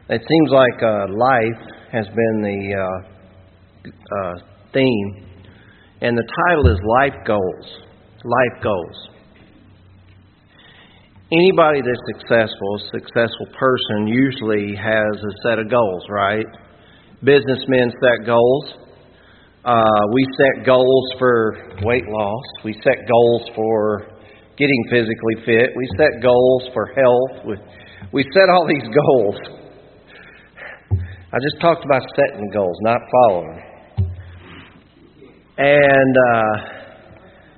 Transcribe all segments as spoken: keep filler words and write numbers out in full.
It seems like uh, life has been the uh, uh, theme, and the title is Life Goals. Life Goals. Anybody that's successful, a successful person, usually has a set of goals, right? Businessmen set goals. Uh, we set goals for weight loss. We set goals for getting physically fit. We set goals for health. We, we set all these goals. I just talked about setting goals, not following. And uh,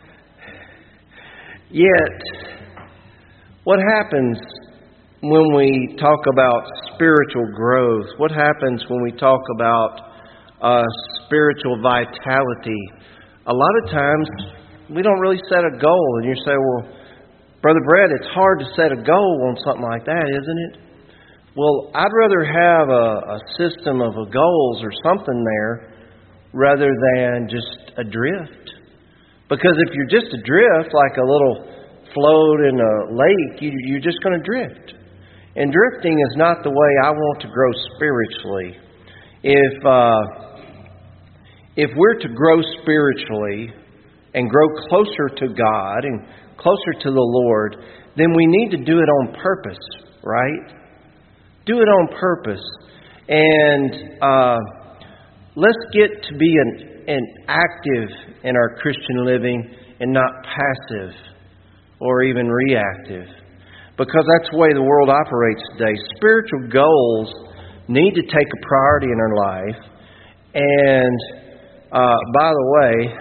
yet, what happens when we talk about spiritual growth? What happens when we talk about uh, spiritual vitality? A lot of times, we don't really set a goal. And you say, well, Brother Brett, it's hard to set a goal on something like that, isn't it? Well, I'd rather have a, a system of a goals or something there rather than just a drift. Because if you're just adrift, like a little float in a lake, you, you're just going to drift. And drifting is not the way I want to grow spiritually. If uh, if we're to grow spiritually and grow closer to God and closer to the Lord, then we need to do it on purpose, right? Do it on purpose. And uh, let's get to be an, an active in our Christian living and not passive or even reactive. Because that's the way the world operates today. Spiritual goals need to take a priority in our life. And uh, by the way,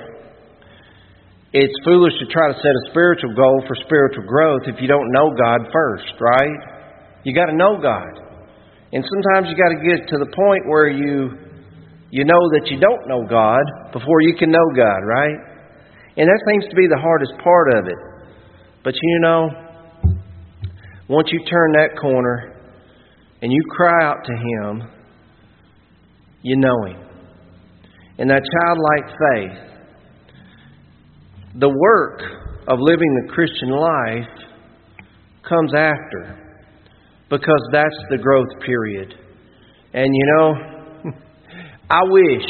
it's foolish to try to set a spiritual goal for spiritual growth if you don't know God first, right? You got to know God. And sometimes you got to get to the point where you you know that you don't know God before you can know God, right? And that seems to be the hardest part of it. But you know, once you turn that corner and you cry out to Him, you know Him. And that childlike faith, the work of living the Christian life comes after. Because that's the growth period. And you know, I wish,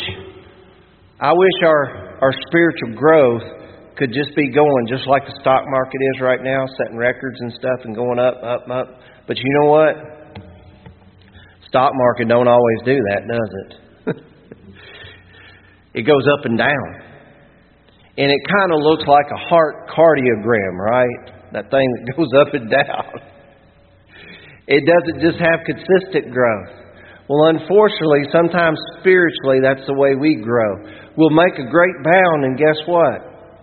I wish our, our spiritual growth could just be going just like the stock market is right now, setting records and stuff and going up, up, up. But you know what? Stock market don't always do that, does it? It goes up and down. And it kind of looks like a heart cardiogram, right? That thing that goes up and down. It doesn't just have consistent growth. Well, unfortunately, sometimes spiritually, that's the way we grow. We'll make a great bound, and guess what?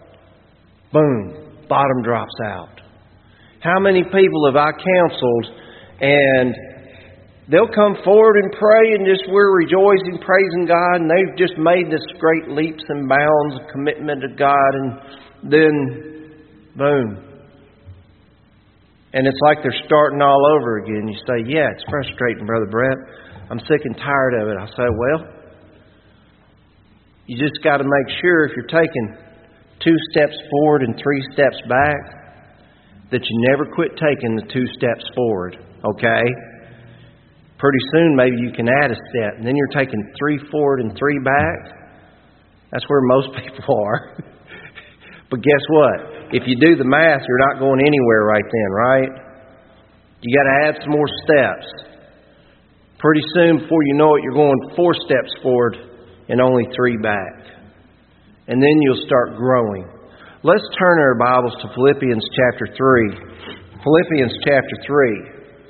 Boom, bottom drops out. How many people have I counseled, and they'll come forward and pray, and just we're rejoicing, praising God, and they've just made this great leaps and bounds of commitment to God, and then, boom. And it's like they're starting all over again. You say, yeah, it's frustrating, Brother Brett. I'm sick and tired of it. I say, well, you just got to make sure if you're taking two steps forward and three steps back, that you never quit taking the two steps forward, okay? Pretty soon maybe you can add a step, and then you're taking three forward and three back. That's where most people are. But guess what? If you do the math, you're not going anywhere right then, right? You got to add some more steps. Pretty soon, before you know it, you're going four steps forward and only three back. And then you'll start growing. Let's turn our Bibles to Philippians chapter three. Philippians chapter three.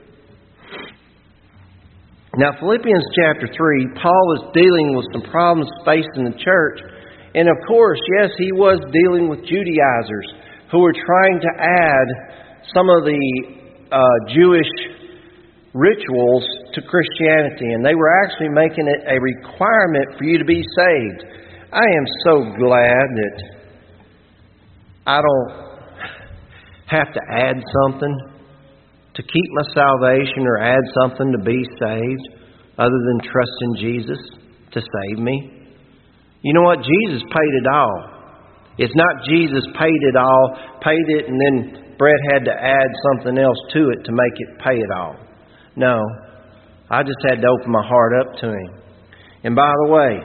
Now, Philippians chapter three, Paul is dealing with some problems facing the church. And of course, yes, he was dealing with Judaizers who were trying to add some of the uh, Jewish rituals to Christianity. And they were actually making it a requirement for you to be saved. I am so glad that I don't have to add something to keep my salvation or add something to be saved other than trusting Jesus to save me. You know what? Jesus paid it all. It's not Jesus paid it all, paid it, and then Brett had to add something else to it to make it pay it all. No. I just had to open my heart up to Him. And by the way,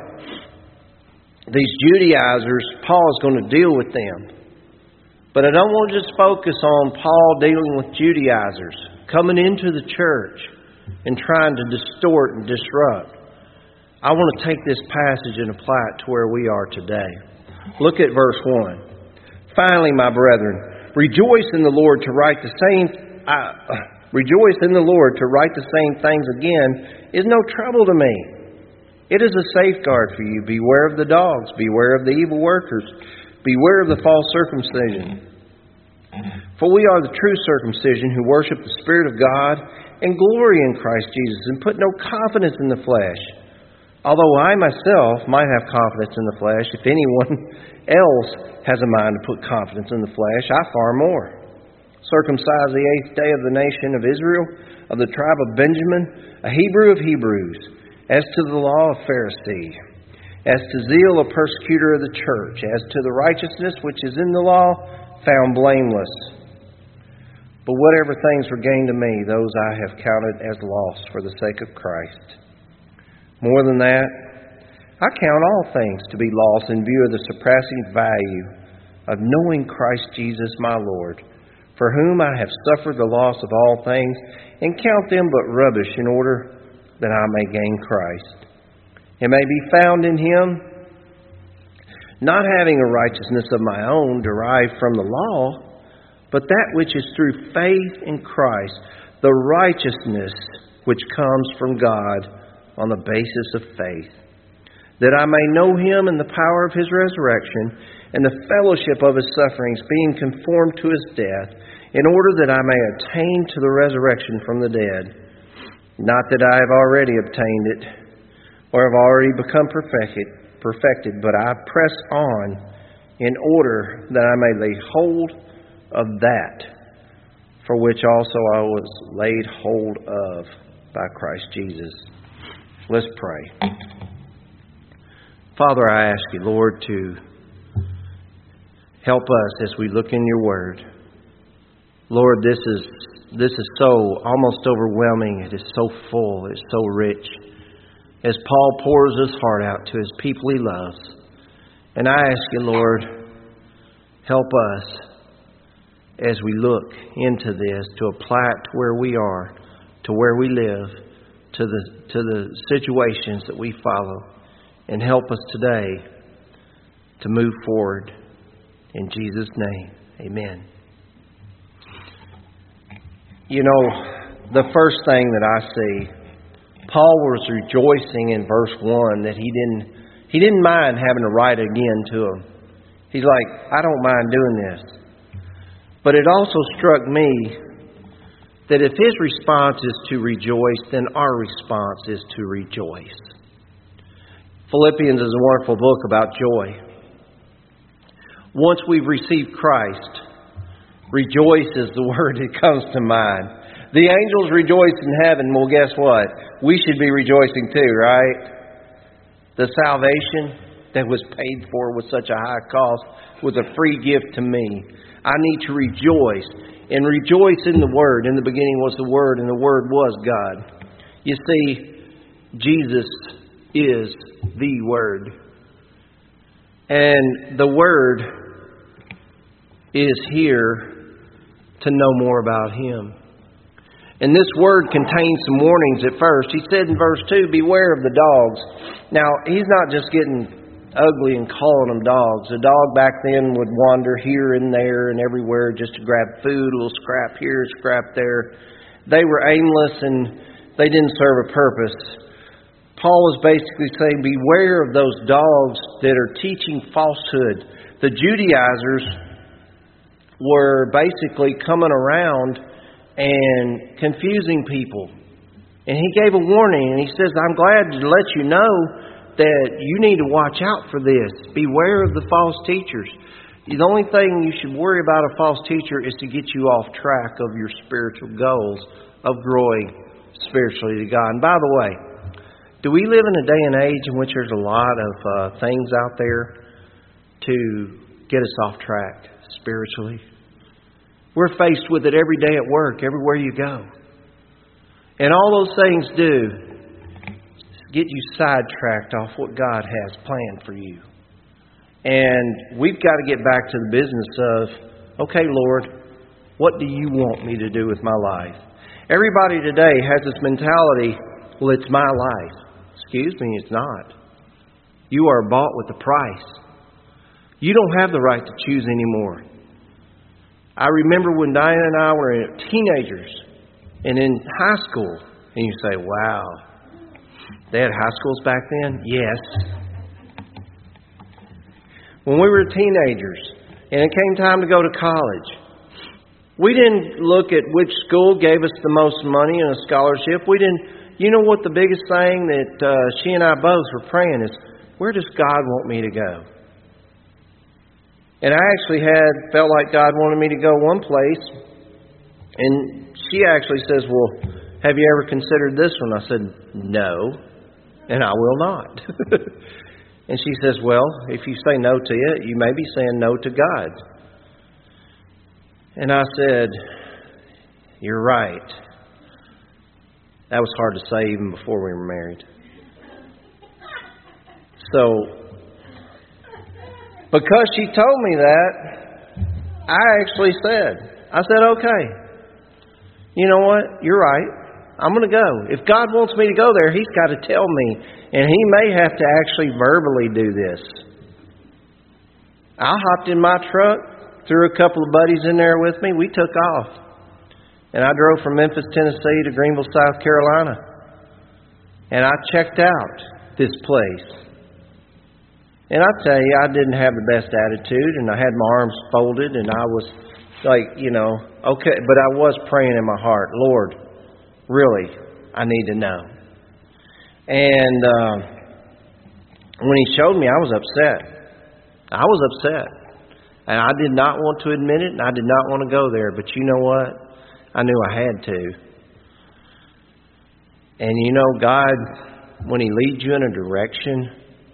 these Judaizers, Paul's going to deal with them. But I don't want to just focus on Paul dealing with Judaizers, coming into the church and trying to distort and disrupt. I want to take this passage and apply it to where we are today. Look at verse one. Finally, my brethren, rejoice in the Lord to write the same... Uh, rejoice in the Lord to write the same things again is no trouble to me. It is a safeguard for you. Beware of the dogs. Beware of the evil workers. Beware of the false circumcision. For we are the true circumcision who worship the Spirit of God and glory in Christ Jesus and put no confidence in the flesh. Although I myself might have confidence in the flesh, if anyone else has a mind to put confidence in the flesh, I far more. Circumcised the eighth day of the nation of Israel, of the tribe of Benjamin, a Hebrew of Hebrews, as to the law, a Pharisee, as to zeal, a persecutor of the church, as to the righteousness which is in the law, found blameless. But whatever things were gained to me, those I have counted as loss for the sake of Christ. More than that, I count all things to be loss in view of the surpassing value of knowing Christ Jesus my Lord, for whom I have suffered the loss of all things, and count them but rubbish in order that I may gain Christ, and may be found in Him, not having a righteousness of my own derived from the law, but that which is through faith in Christ, the righteousness which comes from God on the basis of faith, that I may know Him in the power of His resurrection and the fellowship of His sufferings, being conformed to His death, in order that I may attain to the resurrection from the dead. Not that I have already obtained it, or have already become perfected, perfected, but I press on in order that I may lay hold of that for which also I was laid hold of by Christ Jesus. Let's pray. Father, I ask you, Lord, to help us as we look in your word. Lord, this is this is so almost overwhelming. It is so full. It's so rich. As Paul pours his heart out to his people he loves. And I ask you, Lord, help us as we look into this to apply it to where we are, to where we live, to the to the situations that we follow. And help us today to move forward. In Jesus' name, amen. You know, the first thing that I see, Paul was rejoicing in verse one that he didn't he didn't mind having to write again to him. He's like, I don't mind doing this. But it also struck me that if his response is to rejoice, then our response is to rejoice. Philippians is a wonderful book about joy. Once we've received Christ, rejoice is the word that comes to mind. The angels rejoice in heaven. Well, guess what? We should be rejoicing too, right? The salvation that was paid for with such a high cost was a free gift to me. I need to rejoice. And rejoice in the Word. In the beginning was the Word, and the Word was God. You see, Jesus is the Word. And the Word is here to know more about Him. And this Word contains some warnings at first. He said in verse two, beware of the dogs. Now, He's not just getting ugly and calling them dogs. A dog back then would wander here and there and everywhere just to grab food, a little scrap here, scrap there. They were aimless and they didn't serve a purpose. Paul was basically saying, beware of those dogs that are teaching falsehood. The Judaizers were basically coming around and confusing people. And he gave a warning, and he says, I'm glad to let you know that you need to watch out for this. Beware of the false teachers. The only thing you should worry about a false teacher is to get you off track of your spiritual goals of growing spiritually to God. And by the way, do we live in a day and age in which there's a lot of uh, things out there to get us off track spiritually? We're faced with it every day at work, everywhere you go. And all those things do is get you sidetracked off what God has planned for you. And we've got to get back to the business of, okay, Lord, what do you want me to do with my life? Everybody today has this mentality, well, it's my life. Excuse me, it's not. You are bought with a price. You don't have the right to choose anymore. I remember when Diana and I were teenagers and in high school, and you say, wow, they had high schools back then? Yes. When we were teenagers and it came time to go to college, we didn't look at which school gave us the most money and a scholarship. We didn't, you know what the biggest thing that uh, she and I both were praying is, where does God want me to go? And I actually had felt like God wanted me to go one place. And she actually says, well, have you ever considered this one? I said, no, and I will not. And she says, well, if you say no to it, you may be saying no to God. And I said, you're right. That was hard to say even before we were married. So, because she told me that, I actually said, I said, okay, you know what? You're right. I'm going to go. If God wants me to go there, He's got to tell me. And He may have to actually verbally do this. I hopped in my truck, threw a couple of buddies in there with me. We took off. And I drove from Memphis, Tennessee to Greenville, South Carolina. And I checked out this place. And I tell you, I didn't have the best attitude, and I had my arms folded, and I was like, you know, okay. But I was praying in my heart, Lord, really, I need to know. And uh, when He showed me, I was upset. I was upset. And I did not want to admit it, and I did not want to go there. But you know what? I knew I had to. And you know, God, when He leads you in a direction,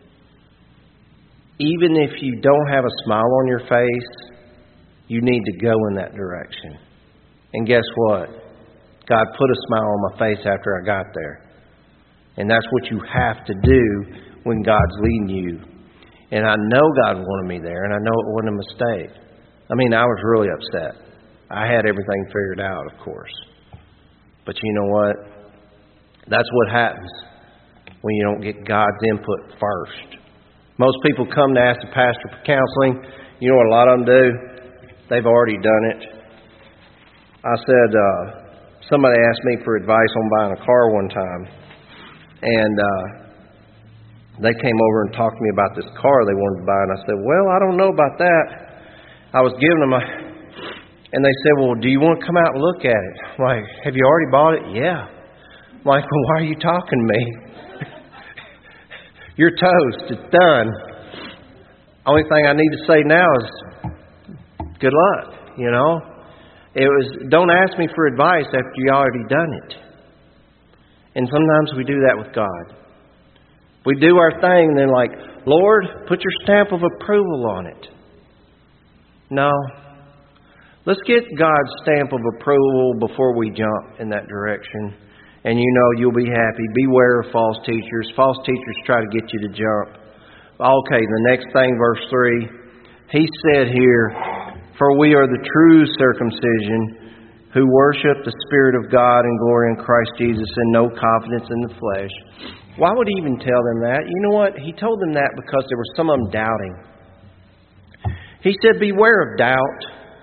even if you don't have a smile on your face, you need to go in that direction. And guess what? God put a smile on my face after I got there. And that's what you have to do when God's leading you. And I know God wanted me there, and I know it wasn't a mistake. I mean, I was really upset. I had everything figured out, of course. But you know what? That's what happens when you don't get God's input first. Most people come to ask the pastor for counseling. You know what a lot of them do? They've already done it. I said, uh, somebody asked me for advice on buying a car one time. And uh, they came over and talked to me about this car they wanted to buy. And I said, well, I don't know about that. I was giving them a... And they said, well, do you want to come out and look at it? I'm like, have you already bought it? Yeah. I'm like, well, why are you talking to me? You're toast. It's done. Only thing I need to say now is good luck, you know. It was, don't ask me for advice after you already done it. And sometimes we do that with God. We do our thing and then like, Lord, put your stamp of approval on it. No. Let's get God's stamp of approval before we jump in that direction. And you know you'll be happy. Beware of false teachers. False teachers try to get you to jump. Okay, the next thing, verse three. He said here, for we are the true circumcision who worship the Spirit of God and glory in Christ Jesus and no confidence in the flesh. Why would He even tell them that? You know what? He told them that because there were some of them doubting. He said, beware of doubt.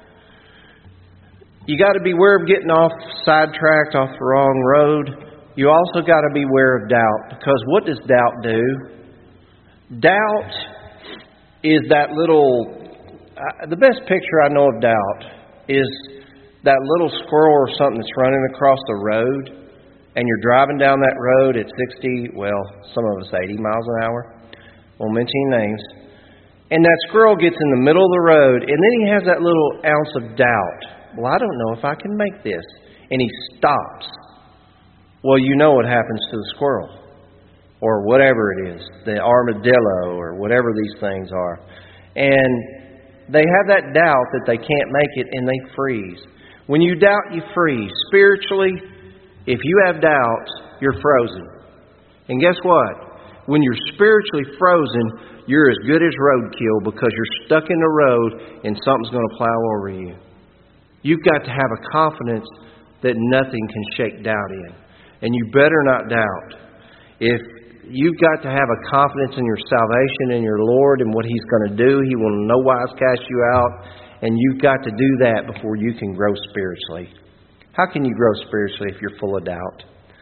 You got to beware of getting off sidetracked off the wrong road. You also got to beware of doubt, because what does doubt do? Doubt is that little, uh, the best picture I know of doubt is that little squirrel or something that's running across the road, and you're driving down that road at sixty, well, some of us eighty miles an hour. Won't mention any names. And that squirrel gets in the middle of the road, and then he has that little ounce of doubt. Well, I don't know if I can make this. And he stops. Well, you know what happens to the squirrel. Or whatever it is. The armadillo or whatever these things are. And they have that doubt that they can't make it and they freeze. When you doubt, you freeze. Spiritually, If you have doubts, you're frozen. And guess what? When you're spiritually frozen, you're as good as roadkill because you're stuck in the road and something's going to plow over you. You've got to have a confidence that nothing can shake doubt in. And you better not doubt. If you've got to have a confidence in your salvation and your Lord and what He's going to do, He will in no wise cast you out. And you've got to do that before you can grow spiritually. How can you grow spiritually if you're full of doubt?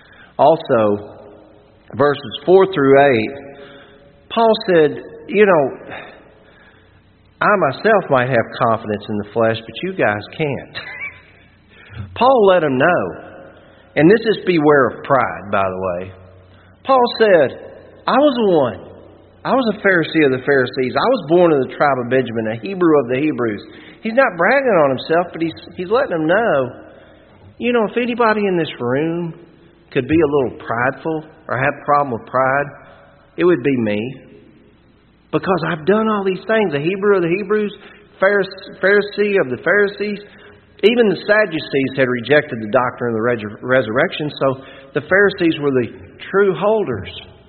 Also, verses four through eight, Paul said, you know, I myself might have confidence in the flesh, but you guys can't. Paul let them know. And this is beware of pride, by the way. Paul said, I was one. I was a Pharisee of the Pharisees. I was born of the tribe of Benjamin, a Hebrew of the Hebrews. He's not bragging on himself, but he's, he's letting them know, you know, if anybody in this room could be a little prideful or have a problem with pride, it would be me. Because I've done all these things. A Hebrew of the Hebrews, Pharisee of the Pharisees. Even the Sadducees had rejected the doctrine of the resurrection, so the Pharisees were the true holders.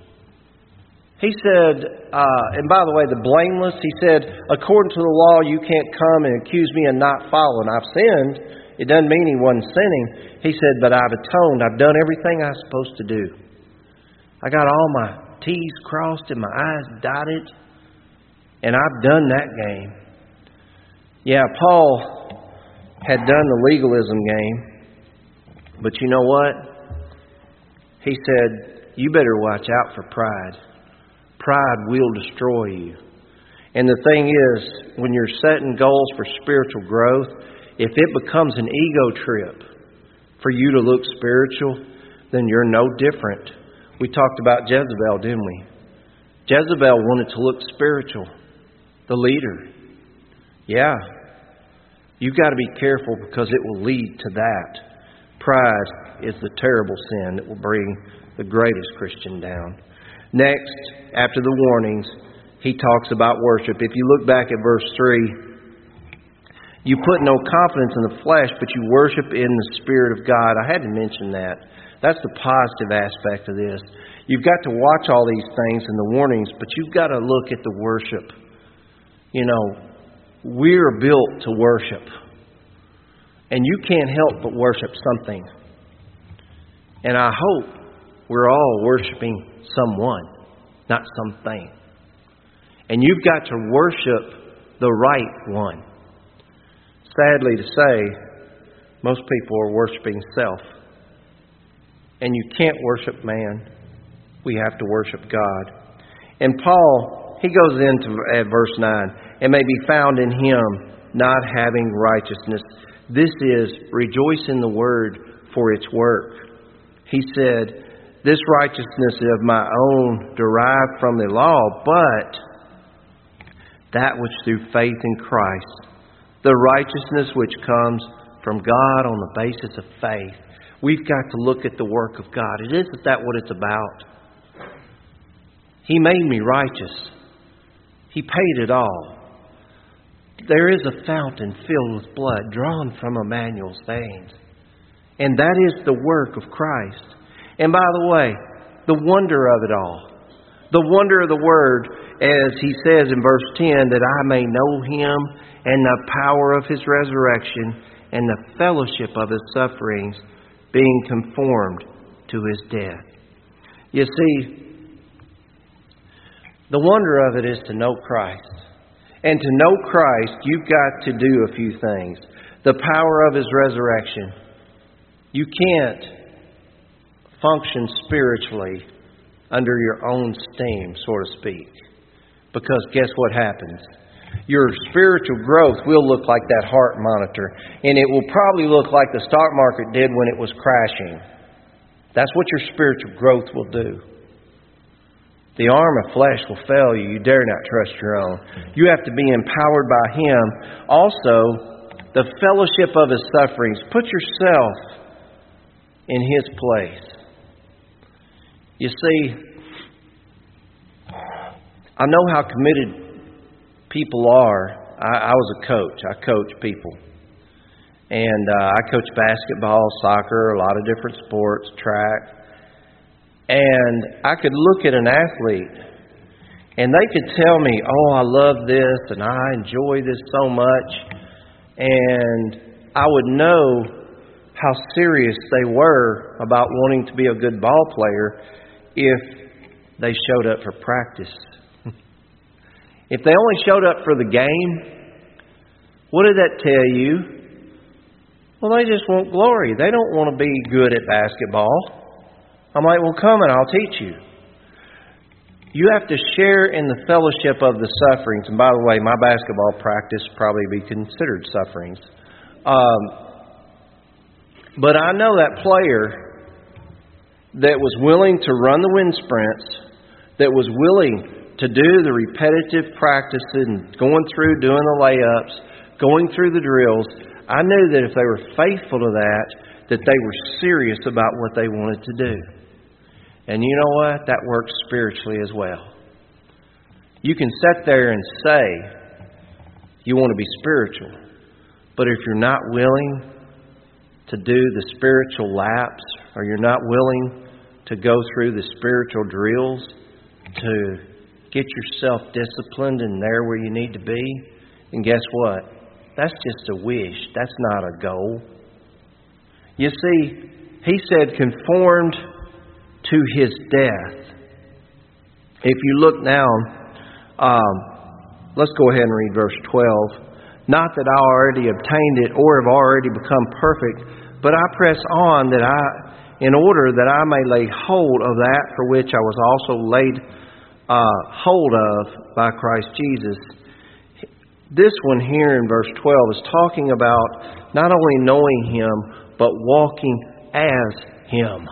He said, uh, and by the way, the blameless, he said, according to the law, you can't come and accuse me of not following. I've sinned. It doesn't mean he wasn't sinning. He said, but I've atoned. I've done everything I was supposed to do. I got all my T's crossed and my I's dotted. And I've done that game. Yeah, Paul had done the legalism game. But you know what? He said, you better watch out for pride. Pride will destroy you. And the thing is, when you're setting goals for spiritual growth, if it becomes an ego trip for you to look spiritual, then you're no different. We talked about Jezebel, didn't we? Jezebel wanted to look spiritual. The leader. Yeah. You've got to be careful because it will lead to that. Pride is the terrible sin that will bring the greatest Christian down. Next, after the warnings, he talks about worship. If you look back at verse three, you put no confidence in the flesh, but you worship in the Spirit of God. I had to mention that. That's the positive aspect of this. You've got to watch all these things and the warnings, but you've got to look at the worship. You know, we're built to worship. And you can't help but worship something. And I hope we're all worshiping someone, not something. And you've got to worship the right one. Sadly to say, most people are worshiping self. And you can't worship man. We have to worship God. And Paul, he goes into at verse nine, and may be found in him, not having righteousness. This is, rejoice in the word for its work. He said, this righteousness is of my own, derived from the law, but that which through faith in Christ, the righteousness which comes from God on the basis of faith. We've got to look at the work of God. It isn't that what it's about. He made me righteous. He paid it all. There is a fountain filled with blood drawn from Emmanuel's veins. And that is the work of Christ. And by the way, the wonder of it all. The wonder of the Word, as he says in verse ten, that I may know Him and the power of His resurrection and the fellowship of His sufferings, being conformed to His death. You see, the wonder of it is to know Christ. And to know Christ, you've got to do a few things. The power of His resurrection. You can't function spiritually under your own steam, so to speak. Because guess what happens? Your spiritual growth will look like that heart monitor. And it will probably look like the stock market did when it was crashing. That's what your spiritual growth will do. The arm of flesh will fail you. You dare not trust your own. You have to be empowered by Him. Also, the fellowship of His sufferings. Put yourself in His place. You see, I know how committed people are. I, I was a coach. I coach people. And uh, I coach basketball, soccer, a lot of different sports, track. And I could look at an athlete and they could tell me, oh, I love this and I enjoy this so much. And I would know how serious they were about wanting to be a good ball player if they showed up for practice. If they only showed up for the game, what did that tell you? Well, they just want glory. They don't want to be good at basketball. I'm like, well, come and I'll teach you. You have to share in the fellowship of the sufferings. And by the way, my basketball practice probably be considered sufferings. Um, but I know that player that was willing to run the wind sprints, that was willing to do the repetitive practices and going through doing the layups, going through the drills. I knew that if they were faithful to that, that they were serious about what they wanted to do. And you know what? That works spiritually as well. You can sit there and say you want to be spiritual, but if you're not willing to do the spiritual laps, or you're not willing to go through the spiritual drills to get yourself disciplined and there where you need to be, and guess what? That's just a wish. That's not a goal. You see, he said conformed to his death. If you look down, um, let's go ahead and read verse twelve. Not that I already obtained it or have already become perfect, but I press on that I, in order that I may lay hold of that for which I was also laid uh, hold of by Christ Jesus. This one here in verse twelve is talking about not only knowing Him, but walking as Him.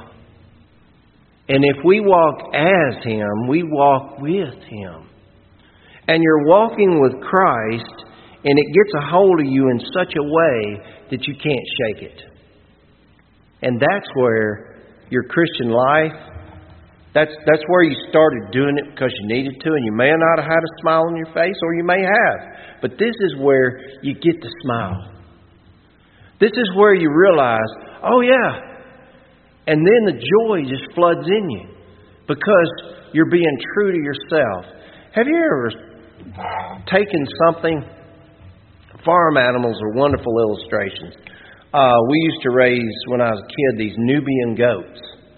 And if we walk as Him, we walk with Him. And you're walking with Christ, and it gets a hold of you in such a way that you can't shake it. And that's where your Christian life, that's that's where you started doing it because you needed to, and you may not have had a smile on your face, or you may have. But this is where you get to smile. This is where you realize, oh yeah. And then the joy just floods in you because you're being true to yourself. Have you ever taken something? Farm animals are wonderful illustrations. Uh, we used to raise, when I was a kid, these Nubian goats.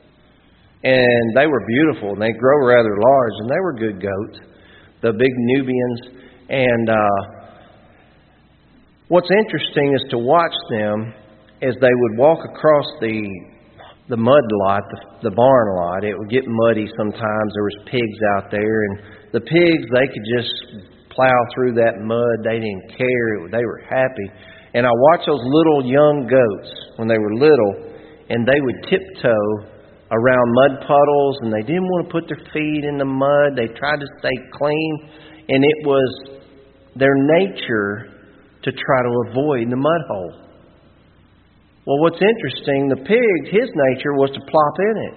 And they were beautiful, and they grow rather large, and they were good goats, the big Nubians. And uh, what's interesting is to watch them as they would walk across the the mud lot, the, the barn lot. It would get muddy sometimes. There was pigs out there, and the pigs, they could just plow through that mud. They didn't care. They were happy. And I watched those little young goats when they were little, and they would tiptoe around mud puddles, and they didn't want to put their feet in the mud. They tried to stay clean, and it was their nature to try to avoid the mud hole. Well, what's interesting, the pig, his nature was to plop in it.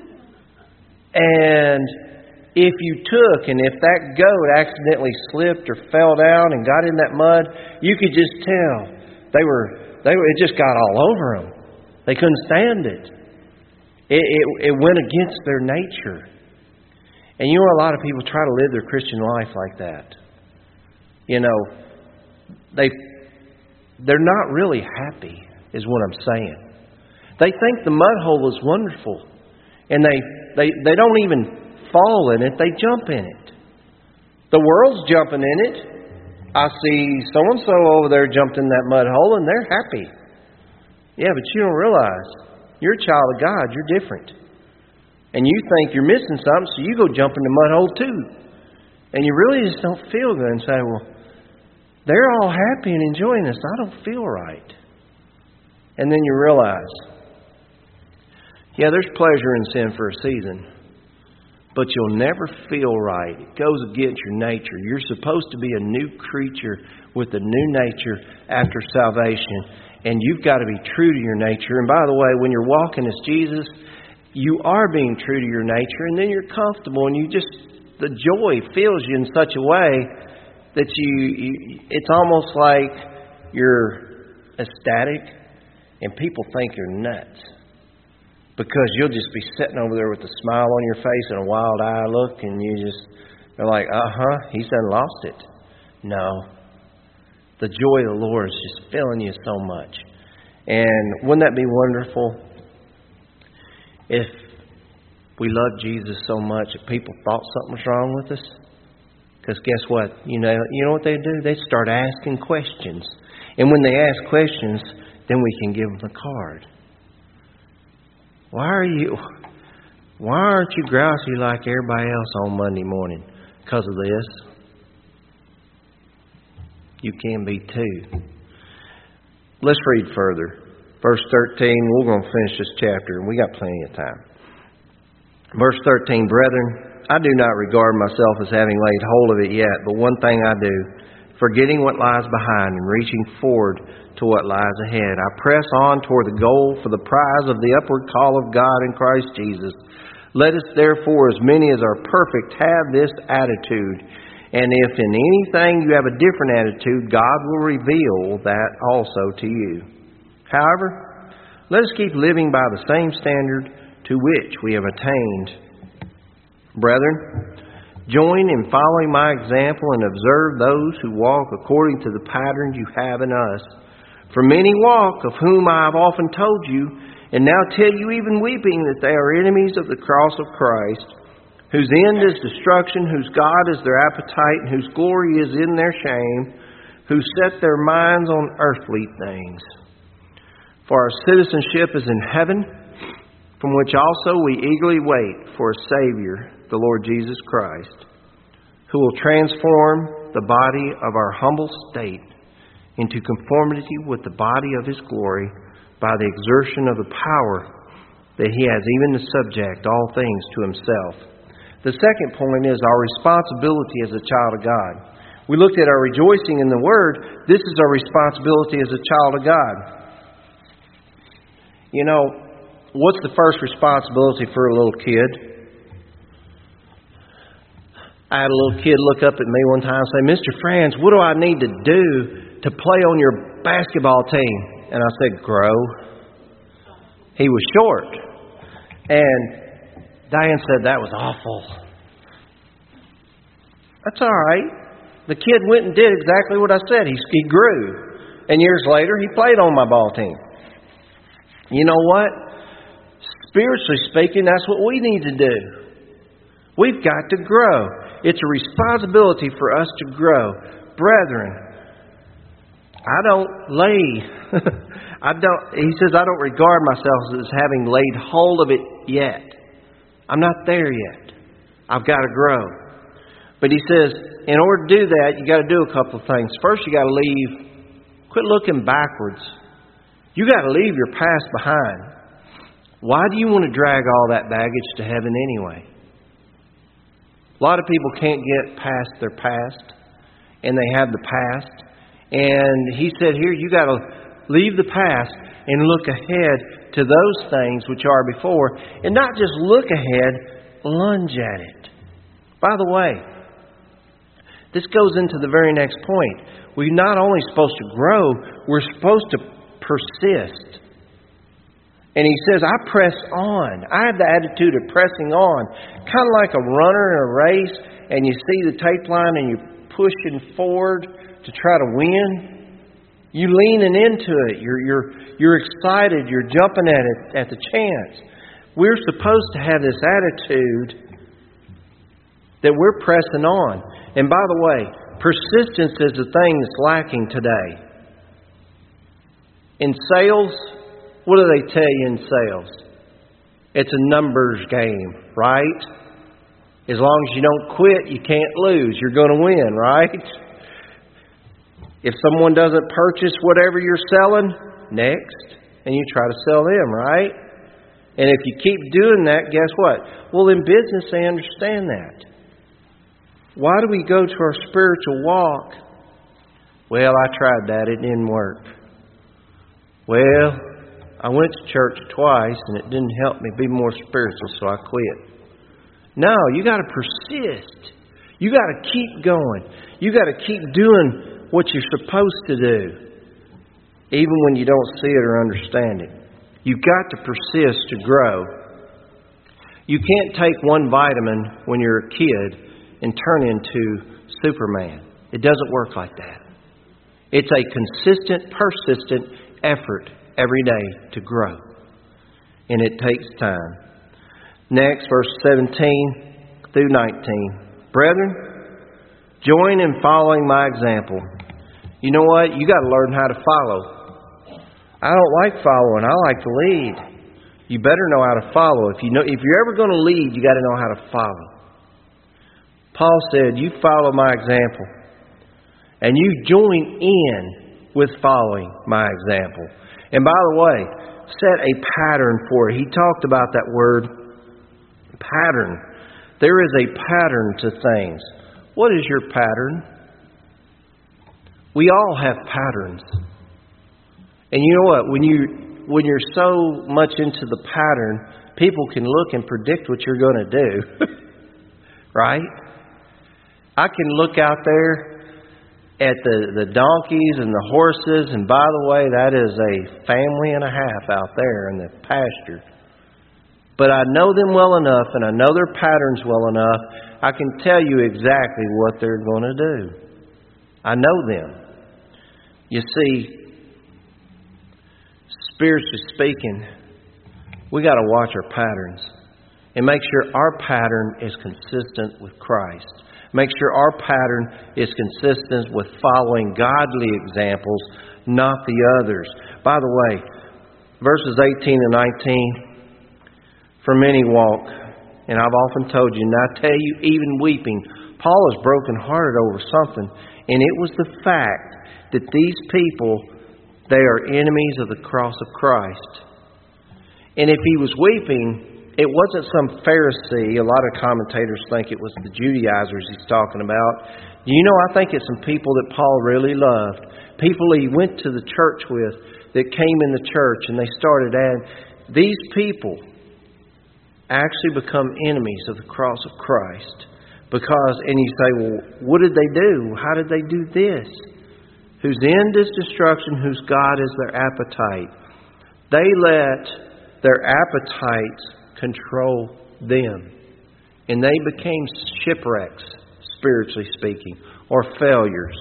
And if you took, and if that goat accidentally slipped or fell down and got in that mud, you could just tell they were, they were, it just got all over them. They couldn't stand it. It, it, it went against their nature. And you know, a lot of people try to live their Christian life like that. You know, they, they're not really happy, is what I'm saying. They think the mud hole is wonderful. And they, they, they don't even fall in it, they jump in it. The world's jumping in it. I see so-and-so over there jumped in that mud hole and they're happy. Yeah, but you don't realize you're a child of God, you're different. And you think you're missing something, so you go jump in the mud hole too. And you really just don't feel good and say, well, they're all happy and enjoying this. I don't feel right. And then you realize, yeah, there's pleasure in sin for a season, but you'll never feel right. It goes against your nature. You're supposed to be a new creature with a new nature after salvation, and you've got to be true to your nature. And by the way, when you're walking as Jesus, you are being true to your nature, and then you're comfortable, and you just, the joy fills you in such a way that you, you it's almost like you're ecstatic, and people think you're nuts. Because you'll just be sitting over there with a smile on your face and a wild eye look, and you just, they're like, uh-huh, he's done lost it. No. The joy of the Lord is just filling you so much. And wouldn't that be wonderful if we loved Jesus so much that people thought something was wrong with us? Because guess what? You know, you know what they do? They start asking questions. And when they ask questions, then we can give them a card. Why are you, why aren't you grouchy like everybody else on Monday morning? Because of this. You can be too. Let's read further. Verse thirteen, we're going to finish this chapter, and we got plenty of time. Verse thirteen, brethren, I do not regard myself as having laid hold of it yet, but one thing I do, forgetting what lies behind and reaching forward to what lies ahead, I press on toward the goal for the prize of the upward call of God in Christ Jesus. Let us therefore, as many as are perfect, have this attitude. And if in anything you have a different attitude, God will reveal that also to you. However, let us keep living by the same standard to which we have attained. Brethren, join in following my example and observe those who walk according to the pattern you have in us. For many walk, of whom I have often told you, and now tell you even weeping, that they are enemies of the cross of Christ, whose end is destruction, whose God is their appetite, and whose glory is in their shame, who set their minds on earthly things. For our citizenship is in heaven, from which also we eagerly wait for a Savior, the Lord Jesus Christ, who will transform the body of our humble state into conformity with the body of His glory by the exertion of the power that He has even to subject all things to Himself. The second point is our responsibility as a child of God. We looked at our rejoicing in the Word. This is our responsibility as a child of God. You know, what's the first responsibility for a little kid? I had a little kid look up at me one time and say, Mister Franz, what do I need to do to play on your basketball team? And I said, grow. He was short. And Diane said that was awful. That's all right. The kid went and did exactly what I said. He, he grew. And years later, he played on my ball team. You know what? Spiritually speaking, that's what we need to do. We've got to grow. It's a responsibility for us to grow. Brethren, I don't lay, I don't, he says, I don't regard myself as having laid hold of it yet. I'm not there yet. I've got to grow. But he says, in order to do that, you got to do a couple of things. First, you got to leave, quit looking backwards. You got to leave your past behind. Why do you want to drag all that baggage to heaven anyway? A lot of people can't get past their past, and they have the past. And he said here, you got to leave the past and look ahead to those things which are before. And not just look ahead, lunge at it. By the way, this goes into the very next point. We're not only supposed to grow, we're supposed to persist. And he says, I press on. I have the attitude of pressing on. Kind of like a runner in a race, and you see the tape line and you're pushing forward to try to win. You leaning into it. You're you're you're excited. You're jumping at it at the chance. We're supposed to have this attitude that we're pressing on. And by the way, persistence is the thing that's lacking today. In sales, what do they tell you in sales? It's a numbers game, right? As long as you don't quit, you can't lose. You're going to win, right? If someone doesn't purchase whatever you're selling, next, and you try to sell them, right? And if you keep doing that, guess what? Well, in business, they understand that. Why do we go to our spiritual walk? Well, I tried that. It didn't work. Well, I went to church twice, and it didn't help me be more spiritual, so I quit. No, you got to persist. You got to keep going. You got to keep doing what you're supposed to do. even when you don't see it or understand it. You've got to persist to grow. You can't take one vitamin when you're a kid and turn into Superman. It doesn't work like that. It's a consistent, persistent effort every day to grow. And it takes time. Next, verse seventeen through nineteen. Brethren, join in following my example. You know what? You got to learn how to follow. I don't like following. I like to lead. You better know how to follow. If you know, if you're ever going to lead, you got to know how to follow. Paul said, you follow my example. And you join in with following my example. And by the way, set a pattern for it. He talked about that word, pattern. There is a pattern to things. What is your pattern? We all have patterns. And you know what? When you when you're so much into the pattern, people can look and predict what you're going to do. Right? I can look out there at the, the donkeys and the horses, and by the way, that is a family and a half out there in the pasture. But I know them well enough, and I know their patterns well enough, I can tell you exactly what they're going to do. I know them. You see, spiritually speaking, we got to watch our patterns and make sure our pattern is consistent with Christ. Make sure our pattern is consistent with following godly examples, not the others. By the way, verses eighteen and nineteen, for many walk, and I've often told you, and I tell you, even weeping, Paul is brokenhearted over something, and it was the fact that these people, they are enemies of the cross of Christ. And if he was weeping, it wasn't some Pharisee. A lot of commentators think it was the Judaizers he's talking about. You know, I think it's some people that Paul really loved. People he went to the church with that came in the church, and they started adding. These people actually become enemies of the cross of Christ. Because, and you say, well, what did they do? How did they do this? Whose end is destruction, whose God is their appetite. They let their appetites control them. And they became shipwrecks, spiritually speaking, or failures.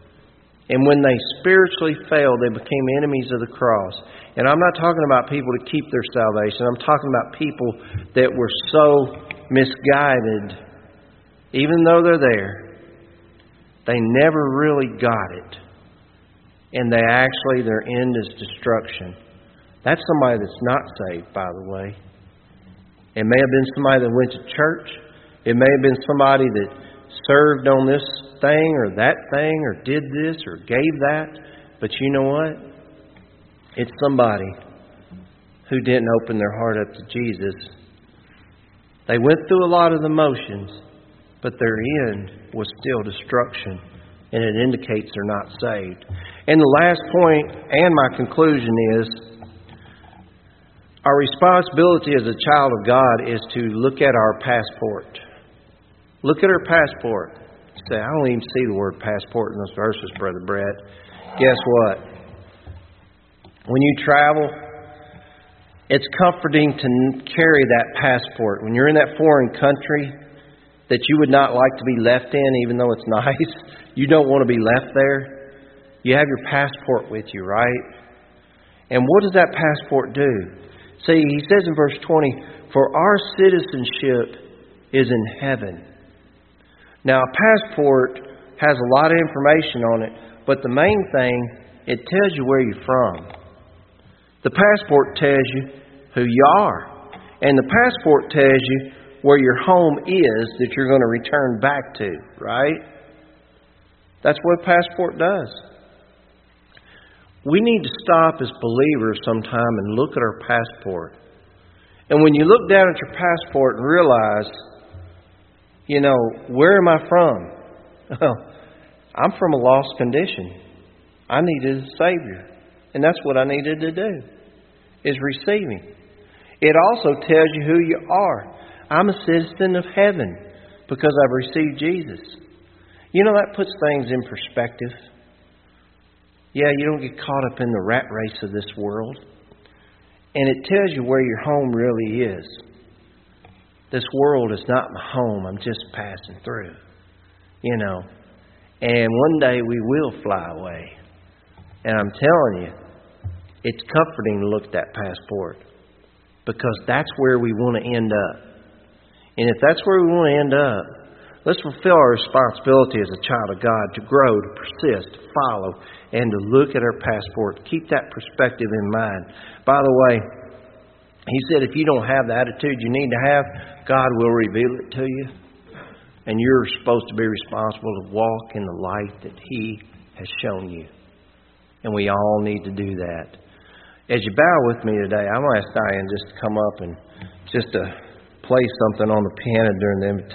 And when they spiritually failed, they became enemies of the cross. And I'm not talking about people to keep their salvation. I'm talking about people that were so misguided, even though they're there, they never really got it. And they actually, their end is destruction. That's somebody that's not saved, by the way. It may have been somebody that went to church. It may have been somebody that served on this thing or that thing or did this or gave that. But you know what? It's somebody who didn't open their heart up to Jesus. They went through a lot of the motions, but their end was still destruction. And it indicates they're not saved. And the last point and my conclusion is, our responsibility as a child of God is to look at our passport. Look at our passport. Say, I don't even see the word passport in those verses, Brother Brett. Guess what? When you travel, it's comforting to carry that passport. When you're in that foreign country that you would not like to be left in, even though it's nice, you don't want to be left there. You have your passport with you, right? And what does that passport do? See, he says in verse twenty, for our citizenship is in heaven. Now, a passport has a lot of information on it, but the main thing, it tells you where you're from. The passport tells you who you are. And the passport tells you where your home is that you're going to return back to, right? That's what a passport does. We need to stop as believers sometime and look at our passport. And when you look down at your passport and realize, you know, where am I from? Well, I'm from a lost condition. I needed a Savior. And that's what I needed to do, is receive Him. It also tells you who you are. I'm a citizen of heaven because I've received Jesus. You know, that puts things in perspective. Yeah, you don't get caught up in the rat race of this world. And it tells you where your home really is. This world is not my home. I'm just passing through. You know. And one day we will fly away. And I'm telling you, it's comforting to look at that passport. Because that's where we want to end up. And if that's where we want to end up, let's fulfill our responsibility as a child of God to grow, to persist, to follow, and to look at our passport. Keep that perspective in mind. By the way, he said if you don't have the attitude you need to have, God will reveal it to you. And you're supposed to be responsible to walk in the light that He has shown you. And we all need to do that. As you bow with me today, I'm going to ask Diane just to come up and just to play something on the piano during the invitation.